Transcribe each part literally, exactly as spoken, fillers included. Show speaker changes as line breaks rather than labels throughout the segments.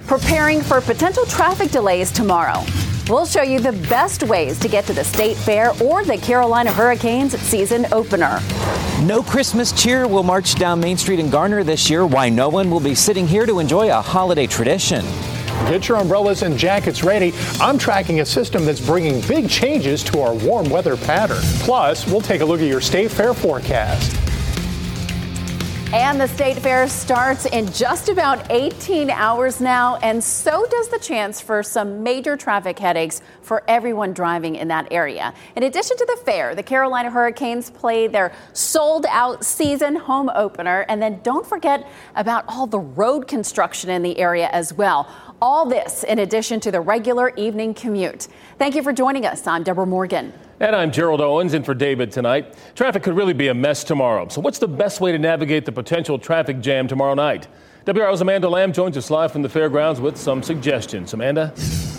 preparing for potential traffic delays tomorrow. We'll show you the best ways to get to the State Fair or the Carolina Hurricanes season opener.
No Christmas cheer will march down Main Street in Garner this year. Why no one will be sitting here to enjoy a holiday tradition.
Get your umbrellas and jackets ready. I'm tracking a system that's bringing big changes to our warm weather pattern. Plus, we'll take a look at your State Fair forecast.
And the State Fair starts in just about eighteen hours now, and so does the chance for some major traffic headaches for everyone driving in that area. In addition to the fair, the Carolina Hurricanes play their sold-out season home opener, and then don't forget about all the road construction in the area as well. All this in addition to the regular evening commute. Thank you for joining us. I'm Deborah Morgan.
And I'm Gerald Owens in for David tonight. Traffic could really be a mess tomorrow. So what's the best way to navigate the potential traffic jam tomorrow night? W R L's Amanda Lamb joins us live from the fairgrounds with some suggestions. Amanda?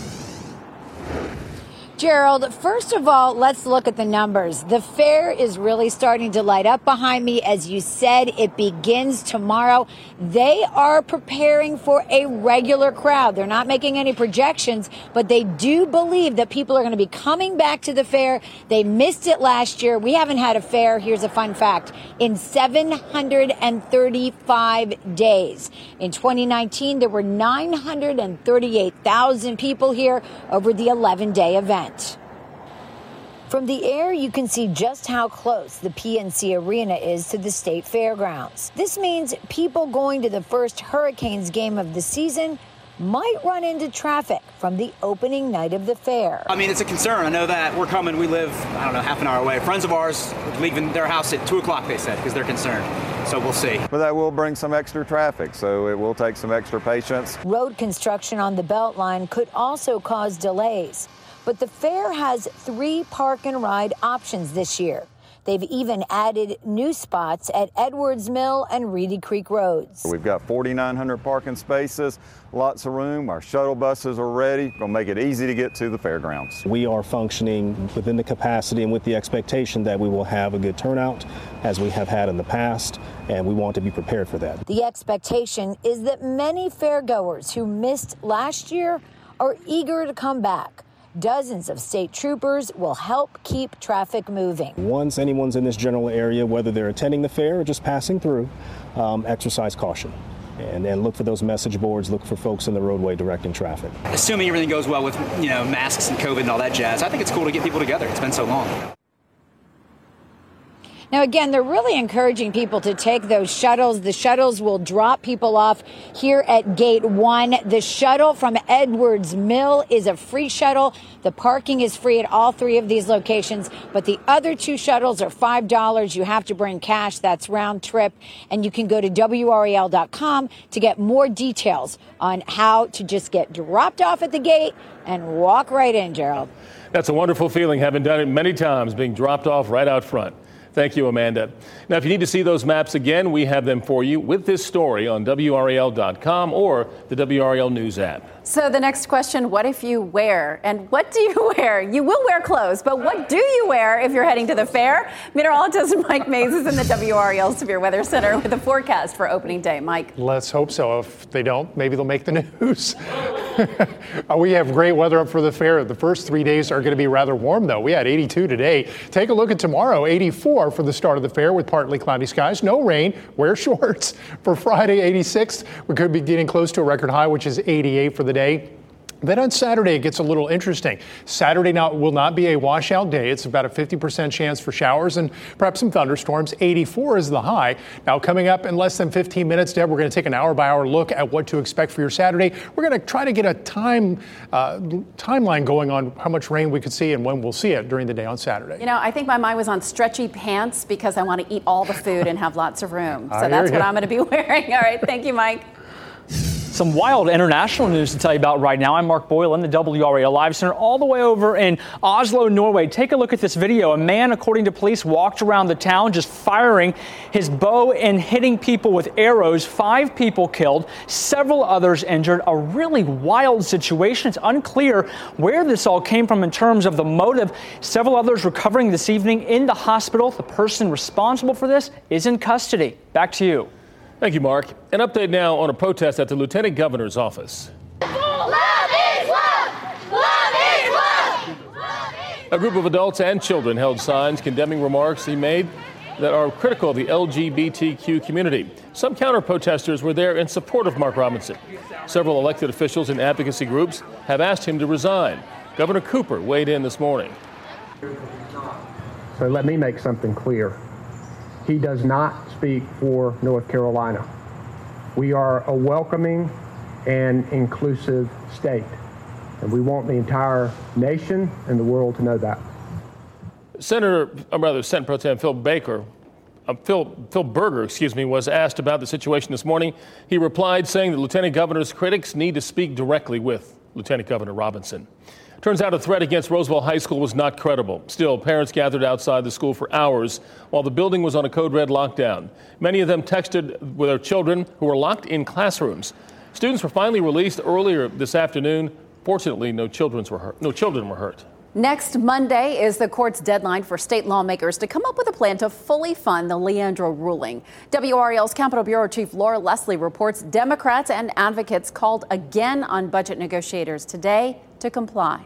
Gerald, first of all, let's look at the numbers. The fair is really starting to light up behind me. As you said, it begins tomorrow. They are preparing for a regular crowd. They're not making any projections, but they do believe that people are going to be coming back to the fair. They missed it last year. We haven't had a fair, here's a fun fact, in seven hundred thirty-five days. In twenty nineteen, there were nine hundred thirty-eight thousand people here over the eleven-day event. From the air, you can see just how close the P N C Arena is to the State Fairgrounds. This means people going to the first Hurricanes game of the season might run into traffic from the opening night of the fair.
I mean, it's a concern. I know that we're coming. We live, I don't know, half an hour away. Friends of ours leaving their house at two o'clock, they said, because they're concerned. So we'll see.
But that will bring some extra traffic, so it will take some extra patience.
Road construction on the Beltline could also cause delays. But the fair has three park and ride options this year. They've even added new spots at Edwards Mill and Reedy Creek Roads.
We've got forty-nine hundred parking spaces, lots of room. Our shuttle buses are ready. Going to make it easy to get to the fairgrounds.
We are functioning within the capacity and with the expectation that we will have a good turnout, as we have had in the past, and we want to be prepared for that.
The expectation is that many fairgoers who missed last year are eager to come back. Dozens of state troopers will help keep traffic moving.
Once anyone's in this general area, whether they're attending the fair or just passing through, um, exercise caution. And then look for those message boards, look for folks in the roadway directing traffic.
Assuming everything goes well with, you know, masks and COVID and all that jazz, I think it's cool to get people together. It's been so long.
Now, again, they're really encouraging people to take those shuttles. The shuttles will drop people off here at Gate one. The shuttle from Edwards Mill is a free shuttle. The parking is free at all three of these locations, but the other two shuttles are five dollars. You have to bring cash. That's round trip. And you can go to W R A L dot com to get more details on how to just get dropped off at the gate and walk right in, Gerald.
That's a wonderful feeling, having done it many times, being dropped off right out front. Thank you, Amanda. Now, if you need to see those maps again, we have them for you with this story on W R A L dot com or the W R A L News app.
So the next question, what if you wear? And what do you wear? You will wear clothes, but what do you wear if you're heading to the fair? Meteorologist Mike Mays is in the W R A L Severe Weather Center with a forecast for opening day. Mike.
Let's hope so. If they don't, maybe they'll make the news. We have great weather up for the fair. The first three days are going to be rather warm, though. We had eighty-two today. Take a look at tomorrow, eighty-four for the start of the fair with partly cloudy skies. No rain. Wear shorts. For Friday, eighty-six. We could be getting close to a record high, which is eighty-eight for the day. Then on Saturday, it gets a little interesting. Saturday now will not be a washout day. It's about a fifty percent chance for showers and perhaps some thunderstorms. eighty-four is the high. Now, coming up in less than fifteen minutes, Deb, we're going to take an hour-by-hour look at what to expect for your Saturday. We're going to try to get a time uh, timeline going on how much rain we could see and when we'll see it during the day on Saturday.
You know, I think my mind was on stretchy pants because I want to eat all the food and have lots of room. So
I
that's
hear
what
ya.
I'm going to be wearing. All right. Thank you, Mike.
Some wild international news to tell you about right now. I'm Mark Boyle in the W R A L Live Center all the way over in Oslo, Norway. Take a look at this video. A man, according to police, walked around the town just firing his bow and hitting people with arrows. Five people killed, several others injured. A really wild situation. It's unclear where this all came from in terms of the motive. Several others recovering this evening in the hospital. The person responsible for this is in custody. Back to you.
Thank you, Mark. An update now on a protest at the Lieutenant Governor's office. A group of adults and children held signs condemning remarks he made that are critical of the L G B T Q community. Some counter-protesters were there in support of Mark Robinson. Several elected officials and advocacy groups have asked him to resign. Governor Cooper weighed in this morning.
So let me make something clear. He does not speak for North Carolina. We are a welcoming and inclusive state, and we want the entire nation and the world to know that.
Senator, or rather, Senate Pro Tem Phil Baker, uh, Phil, Phil Berger, excuse me, was asked about the situation this morning. He replied saying that Lieutenant Governor's critics need to speak directly with Lieutenant Governor Robinson. Turns out a threat against Roosevelt High School was not credible. Still, parents gathered outside the school for hours while the building was on a code red lockdown. Many of them texted with their children who were locked in classrooms. Students were finally released earlier this afternoon. Fortunately, no children were hurt. No children were hurt.
Next Monday is the court's deadline for state lawmakers to come up with a plan to fully fund the Leandro ruling. W R E L's Capitol Bureau Chief Laura Leslie reports Democrats and advocates called again on budget negotiators today to comply.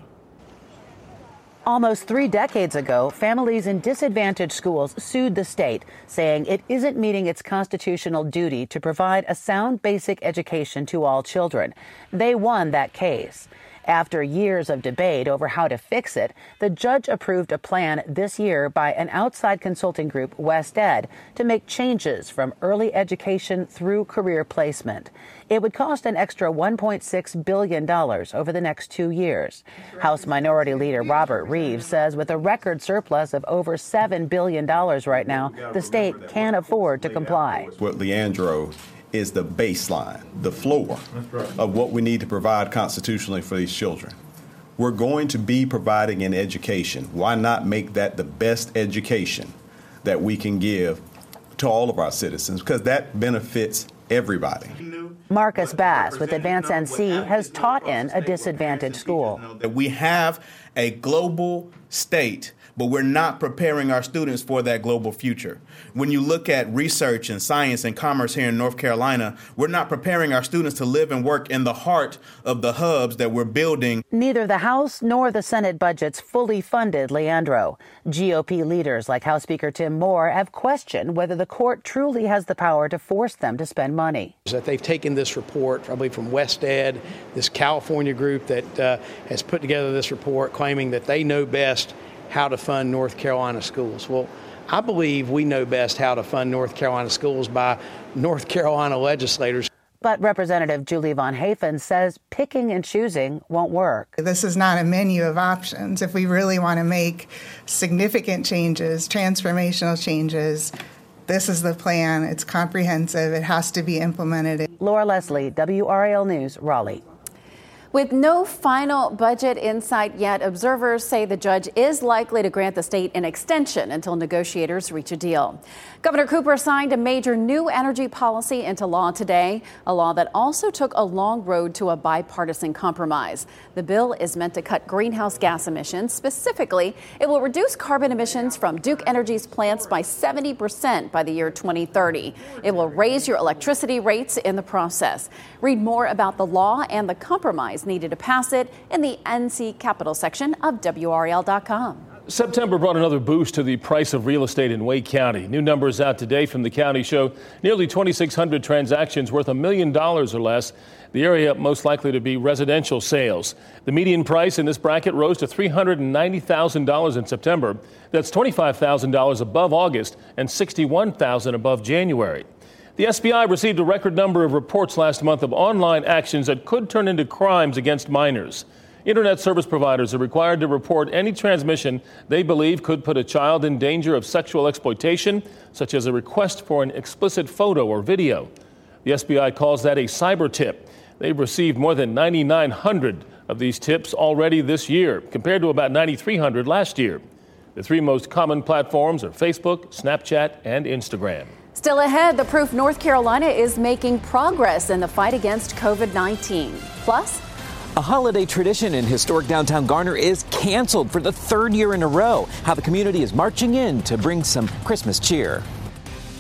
Almost three decades ago, families in disadvantaged schools sued the state, saying it isn't meeting its constitutional duty to provide a sound basic education to all children. They won that case. After years of debate over how to fix it, the judge approved a plan this year by an outside consulting group, West Ed, to make changes from early education through career placement. It would cost an extra one point six billion dollars over the next two years. House Minority Leader Robert Reeves says with a record surplus of over seven billion dollars right now, the state can afford to comply.
What Leandro is the baseline, the floor of what we need to provide constitutionally for these children. We're going to be providing an education. Why not make that the best education that we can give to all of our citizens? Because that benefits everybody.
Marcus Bass with Advance N C has taught in a disadvantaged school.
That we have a global state, but we're not preparing our students for that global future. When you look at research and science and commerce here in North Carolina, we're not preparing our students to live and work in the heart of the hubs that we're building.
Neither the House nor the Senate budgets fully funded Leandro. G O P leaders like House Speaker Tim Moore have questioned whether the court truly has the power to force them to spend money.
That they've taken this report, probably from West Ed, this California group that uh, has put together this report claiming that they know best how to fund North Carolina schools. Well, I believe we know best how to fund North Carolina schools by North Carolina legislators.
But Representative Julie Von Hafen says picking and choosing won't work.
This is not a menu of options. If we really want to make significant changes, transformational changes, this is the plan. It's comprehensive. It has to be implemented.
Laura Leslie, W R A L News, Raleigh.
With no final budget in sight yet, observers say the judge is likely to grant the state an extension until negotiators reach a deal. Governor Cooper signed a major new energy policy into law today, a law that also took a long road to a bipartisan compromise. The bill is meant to cut greenhouse gas emissions. Specifically, it will reduce carbon emissions from Duke Energy's plants by seventy percent by the year twenty thirty. It will raise your electricity rates in the process. Read more about the law and the compromise needed to pass it in the N C Capitol section of W R A L dot com.
September brought another boost to the price of real estate in Wake County. New numbers out today from the county show nearly twenty-six hundred transactions worth a million dollars or less. The area most likely to be residential sales. The median price in this bracket rose to three hundred ninety thousand dollars in September. That's twenty-five thousand dollars above August and sixty-one thousand dollars above January. The S B I received a record number of reports last month of online actions that could turn into crimes against minors. Internet service providers are required to report any transmission they believe could put a child in danger of sexual exploitation, such as a request for an explicit photo or video. The S B I calls that a cyber tip. They've received more than nine thousand nine hundred of these tips already this year, compared to about nine thousand three hundred last year. The three most common platforms are Facebook, Snapchat, and Instagram.
Still ahead, the proof North Carolina is making progress in the fight against COVID nineteen. Plus,
a holiday tradition in historic downtown Garner is canceled for the third year in a row. How the community is marching in to bring some Christmas cheer.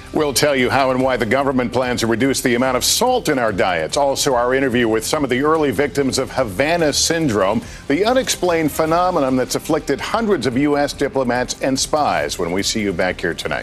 We'll tell you how and why the government plans to reduce the amount of salt in our diets. Also, our interview with some of the early victims of Havana syndrome, the unexplained phenomenon that's afflicted hundreds of U S diplomats and spies, when we see you back here tonight.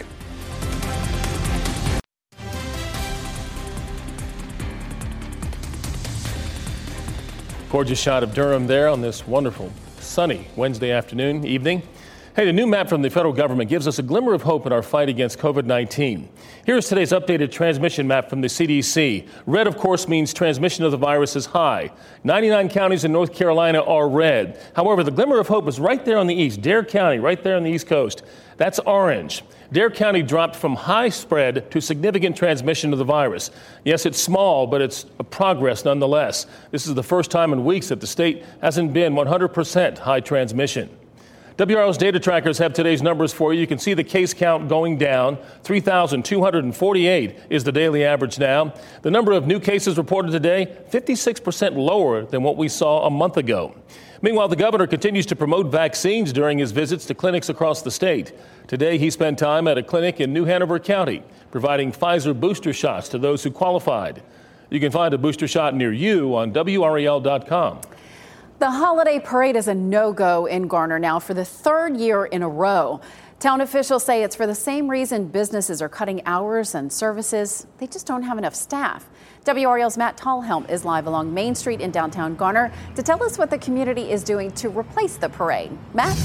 Gorgeous shot of Durham there on this wonderful sunny Wednesday afternoon, evening. Hey, the new map from the federal government gives us a glimmer of hope in our fight against COVID nineteen. Here's today's updated transmission map from the C D C. Red, of course, means transmission of the virus is high. ninety-nine counties in North Carolina are red. However, the glimmer of hope is right there on the east. Dare County, right there on the East Coast. That's orange. Dare County dropped from high spread to significant transmission of the virus. Yes, it's small, but it's a progress nonetheless. This is the first time in weeks that the state hasn't been one hundred percent high transmission. W R L's data trackers have today's numbers for you. You can see the case count going down. three thousand two hundred forty-eight is the daily average now. The number of new cases reported today, fifty-six percent lower than what we saw a month ago. Meanwhile, the governor continues to promote vaccines during his visits to clinics across the state. Today, he spent time at a clinic in New Hanover County, providing Pfizer booster shots to those who qualified. You can find a booster shot near you on W R A L dot com.
The holiday parade is a no-go in Garner now for the third year in a row. Town officials say it's for the same reason businesses are cutting hours and services. They just don't have enough staff. W R A L's Matt Tallhelm is live along Main Street in downtown Garner to tell us what the community is doing to replace the parade. Matt?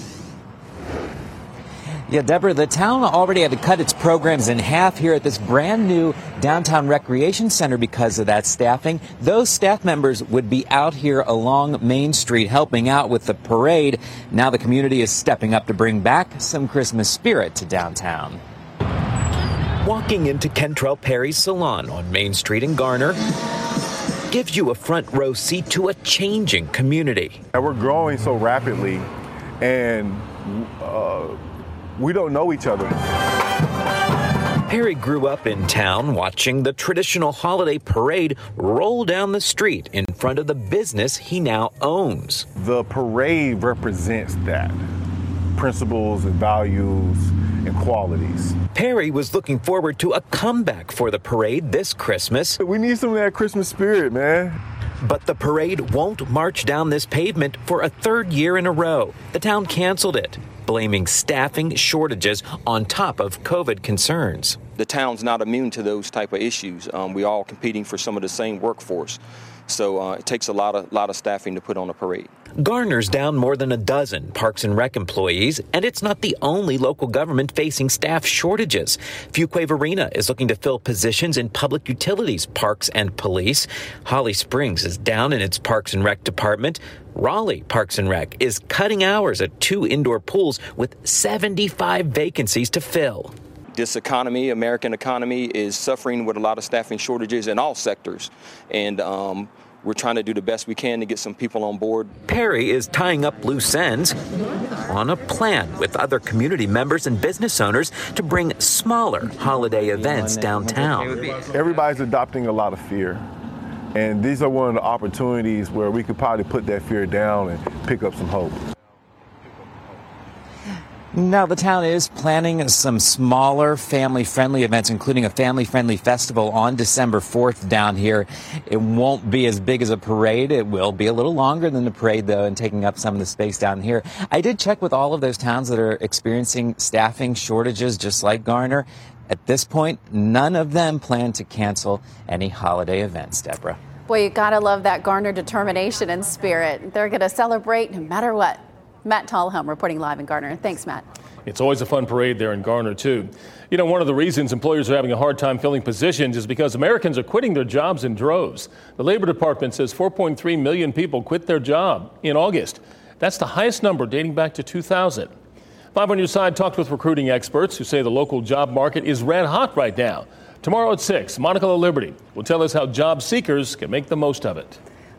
Yeah, Deborah, the town already had to cut its programs in half here at this brand new downtown recreation center because of that staffing. Those staff members would be out here along Main Street helping out with the parade. Now the community is stepping up to bring back some Christmas spirit to downtown.
Walking into Kentrell Perry's salon on Main Street in Garner gives you a front row seat to a changing community.
And we're growing so rapidly, and uh, we don't know each other.
Perry grew up in town watching the traditional holiday parade roll down the street in front of the business he now owns.
The parade represents that. Principles and values and qualities.
Perry was looking forward to a comeback for the parade this Christmas.
We need some of that Christmas spirit, man.
But the parade won't march down this pavement for a third year in a row. The town canceled it, blaming staffing shortages on top of COVID concerns.
The town's not immune to those type of issues. Um, we all competing for some of the same workforce. So uh, it takes a lot of lot of staffing to put on a parade.
Garner's down more than a dozen Parks and Rec employees, and it's not the only local government facing staff shortages. Fuquay-Varina is looking to fill positions in public utilities, parks, and police. Holly Springs is down in its Parks and Rec department. Raleigh Parks and Rec is cutting hours at two indoor pools with seventy-five vacancies to fill.
This economy, American economy, is suffering with a lot of staffing shortages in all sectors. And um, we're trying to do the best we can to get some people on board.
Perry is tying up loose ends on a plan with other community members and business owners to bring smaller holiday events downtown.
Everybody's adopting a lot of fear. And these are one of the opportunities where we could probably put that fear down and pick up some hope.
Now, the town is planning some smaller family-friendly events, including a family-friendly festival on December fourth down here. It won't be as big as a parade. It will be a little longer than the parade, though, and taking up some of the space down here. I did check with all of those towns that are experiencing staffing shortages, just like Garner. At this point, none of them plan to cancel any holiday events, Deborah.
Boy, you gotta love that Garner determination and spirit. They're gonna celebrate no matter what. Matt Tallhelm reporting live in Garner. Thanks, Matt.
It's always a fun parade there in Garner, too. You know, one of the reasons employers are having a hard time filling positions is because Americans are quitting their jobs in droves. The Labor Department says four point three million people quit their job in August. That's the highest number dating back to two thousand. Five on Your Side talked with recruiting experts who say the local job market is red hot right now. Tomorrow at six, Monica LaLiberty will tell us how job seekers can make the most of it.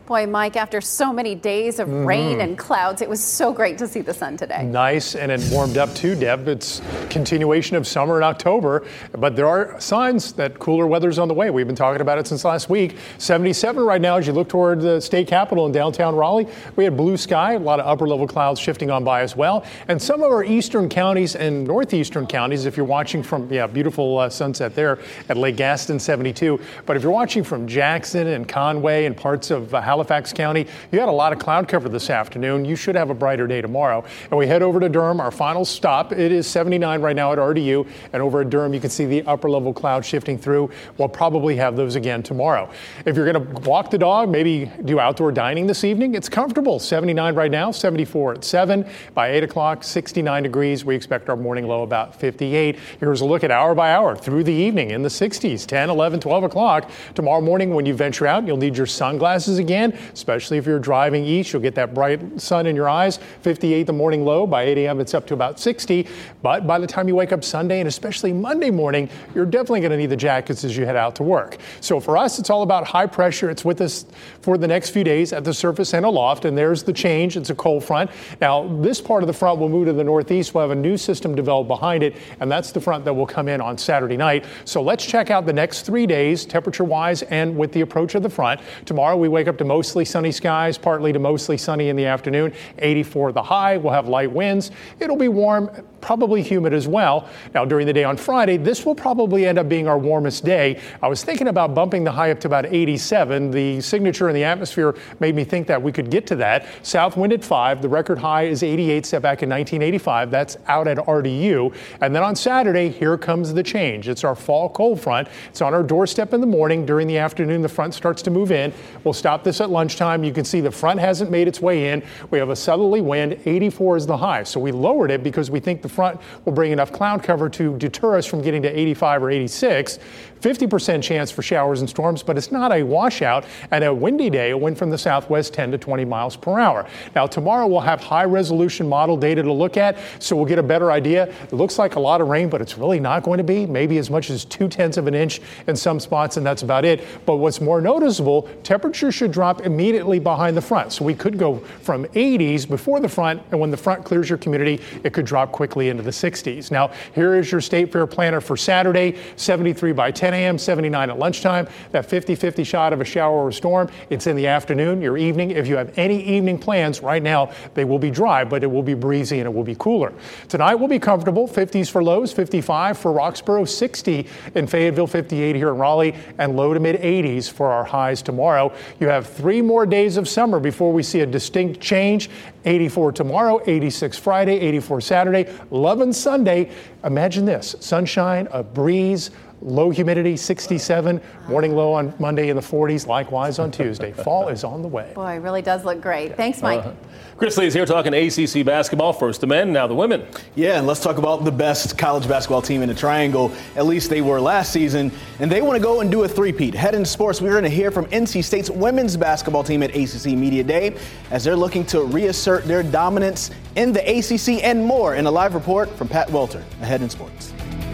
Boy, Mike, after so many days of
Mm-hmm.
rain and clouds, it was so great to see the sun today.
Nice, and it warmed up too, Deb. It's continuation of summer in October, but there are signs that cooler weather's on the way. We've been talking about it since last week. seventy-seven right now as you look toward the state capitol in downtown Raleigh. We had blue sky, a lot of upper level clouds shifting on by as well. And some of our eastern counties and northeastern counties, if you're watching from, yeah, beautiful uh, sunset there at Lake Gaston, seventy-two. But if you're watching from Jackson and Conway and parts of uh, Halifax County, you had a lot of cloud cover this afternoon. You should have a brighter day tomorrow. And we head over to Durham, our final stop. It is seventy-nine right now at R D U. And over at Durham, you can see the upper level clouds shifting through. We'll probably have those again tomorrow. If you're going to walk the dog, maybe do outdoor dining this evening, it's comfortable. seventy-nine right now, seventy-four at seven. By eight o'clock, sixty-nine degrees. We expect our morning low about fifty-eight. Here's a look at hour by hour through the evening in the sixties, ten, eleven, twelve o'clock. Tomorrow morning when you venture out, you'll need your sunglasses again, especially if you're driving east. You'll get that bright sun in your eyes. fifty-eight the morning low. By eight a.m. it's up to about sixty. But by the time you wake up Sunday and especially Monday morning, you're definitely going to need the jackets as you head out to work. So for us, it's all about high pressure. It's with us for the next few days at the surface and aloft. And there's the change. It's a cold front. Now, this part of the front will move to the northeast. We'll have a new system developed behind it. And that's the front that will come in on Saturday night. So let's check out the next three days, temperature-wise and with the approach of the front. Tomorrow, we wake up to mostly sunny skies, partly to mostly sunny in the afternoon. eighty-four the high. We'll have light winds. It'll be warm, probably humid as well. Now, during the day on Friday, this will probably end up being our warmest day. I was thinking about bumping the high up to about eighty-seven. The signature in the atmosphere made me think that we could get to that. South wind at five. The record high is eighty-eight, set back in nineteen eighty-five. That's out at R D U. And then on Saturday, here comes the change. It's our fall cold front. It's on our doorstep in the morning. During the afternoon, the front starts to move in. We'll stop this at lunchtime. You can see the front hasn't made its way in. We have a southerly wind. eighty-four is the high. So we lowered it because we think the front will bring enough cloud cover to deter us from getting to eighty-five or eighty-six. fifty percent chance for showers and storms, but it's not a washout. And a windy day, a wind from the southwest, ten to twenty miles per hour. Now, tomorrow we'll have high resolution model data to look at, so we'll get a better idea. It looks like a lot of rain, but it's really not going to be. Maybe as much as two tenths of an inch in some spots, and that's about it. But what's more noticeable, temperature should drop immediately behind the front. So we could go from eighties before the front, and when the front clears your community, it could drop quickly into the sixties. Now, here is your State Fair planner for Saturday, seventy-three by ten a.m., seventy-nine at lunchtime. That fifty-fifty shot of a shower or storm, it's in the afternoon, your evening. If you have any evening plans right now, they will be dry, but it will be breezy and it will be cooler. Tonight will be comfortable, fifties for lows, fifty-five for Roxborough, sixty in Fayetteville, fifty-eight here in Raleigh, and low to mid eighties for our highs tomorrow. You have three more days of summer before we see a distinct change. eighty-four tomorrow, eighty-six Friday, eighty-four Saturday, loving Sunday. Imagine this, sunshine, a breeze, low humidity, sixty-seven, morning low on Monday in the forties, likewise on Tuesday. Fall is on the way.
Boy, it really does look great. Thanks, Mike.
Uh, Chris Lee is here talking A C C basketball. First the men, now the women.
Yeah, and let's talk about the best college basketball team in the Triangle. At least they were last season, and they want to go and do a three-peat. Head into sports, we're going to hear from N C State's women's basketball team at A C C Media Day as they're looking to reassert their dominance in the A C C and more in a live report from Pat Welter. Ahead in sports.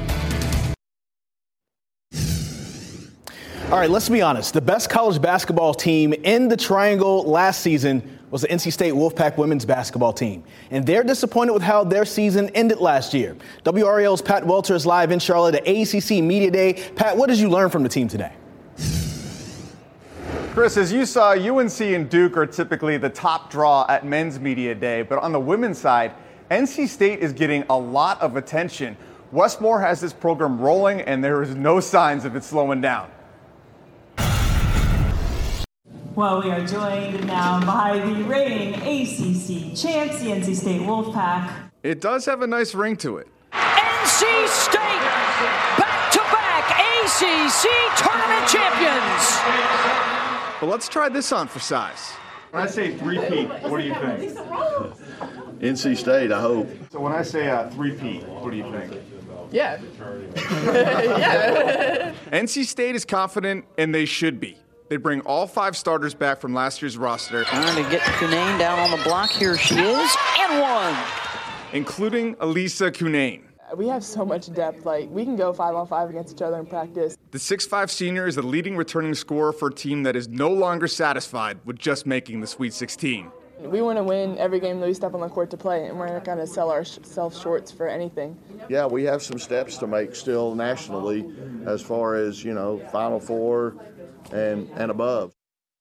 All right, let's be honest. The best college basketball team in the Triangle last season was the N C State Wolfpack women's basketball team. And they're disappointed with how their season ended last year. W R A L's Pat Welter is live in Charlotte at A C C Media Day. Pat, what did you learn from the team today?
Chris, as you saw, U N C and Duke are typically the top draw at men's media day. But on the women's side, N C State is getting a lot of attention. Westmore has this program rolling, and there is no signs of it slowing down.
Well, we are joined now by the reigning A C C champs, the N C State Wolfpack.
It does have a nice ring to it.
N C State, back-to-back A C C tournament champions.
But let's try this on for size. When I say three-peat, what do you think?
N C State, I hope.
So when I say uh, three-peat, what do you think?
Yeah. yeah.
N C State is confident, and they should be. They bring all five starters back from last year's roster.
Trying to get Cunane down on the block. Here she is, and one.
Including Elisa Cunane.
We have so much depth. Like, we can go five on five against each other in practice.
The six five senior is the leading returning scorer for a team that is no longer satisfied with just making the Sweet sixteen.
We want to win every game that we step on the court to play, and we're not going to sell ourselves short for anything.
Yeah, we have some steps to make still nationally as far as, you know, Final Four and, and above.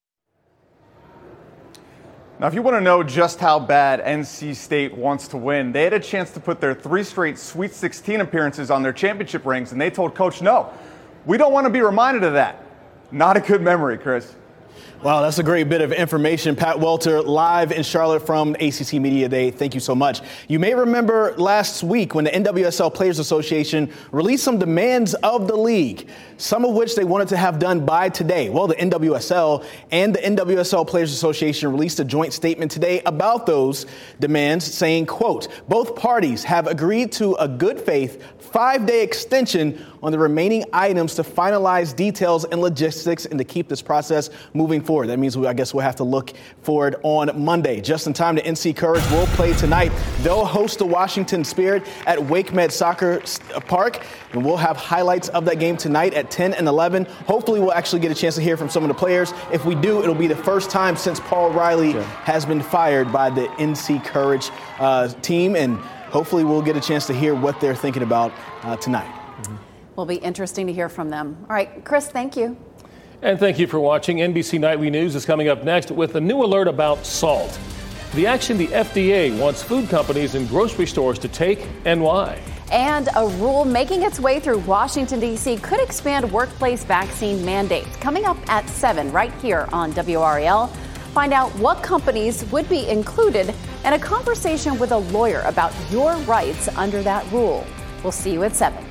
Now, if you want to know just how bad N C State wants to win, they had a chance to put their three straight Sweet sixteen appearances on their championship rings, and they told Coach, no, we don't want to be reminded of that. Not a good memory, Chris.
Wow, that's a great bit of information. Pat Welter, live in Charlotte from A C C Media Day. Thank you so much. You may remember last week when the N W S L Players Association released some demands of the league, some of which they wanted to have done by today. Well, the N W S L and the N W S L Players Association released a joint statement today about those demands, saying, quote, both parties have agreed to a good faith five-day extension on the remaining items to finalize details and logistics and to keep this process moving forward. That means we, I guess we'll have to look forward on Monday. Just in time, the N C Courage will play tonight. They'll host the Washington Spirit at WakeMed Soccer Park, and we'll have highlights of that game tonight at ten and eleven. Hopefully, we'll actually get a chance to hear from some of the players. If we do, it'll be the first time since Paul Riley yeah. has been fired by the N C Courage uh, team, and hopefully we'll get a chance to hear what they're thinking about uh, tonight.
Mm-hmm. Will be interesting to hear from them. All right, Chris, thank you.
And thank you for watching. N B C Nightly News is coming up next with a new alert about salt. The action the F D A wants food companies and grocery stores to take, and why.
And a rule making its way through Washington, D C could expand workplace vaccine mandates. Coming up at seven right here on W R A L. Find out what companies would be included and a conversation with a lawyer about your rights under that rule. We'll see you at seven.